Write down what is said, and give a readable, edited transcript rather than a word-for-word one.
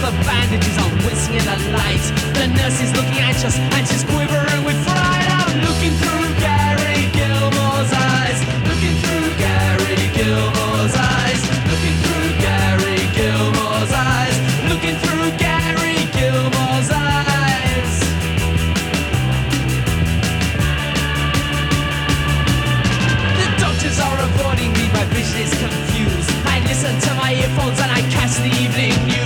the bandages are whizzing in the light. The nurse is looking anxious and she's quivering with fright. I'm looking through Gary Gilmore's eyes. Looking through Gary Gilmore's eyes. Looking through Gary Gilmore's eyes. Looking through Gary Gilmore's eyes. The doctors are avoiding me, my vision is confused.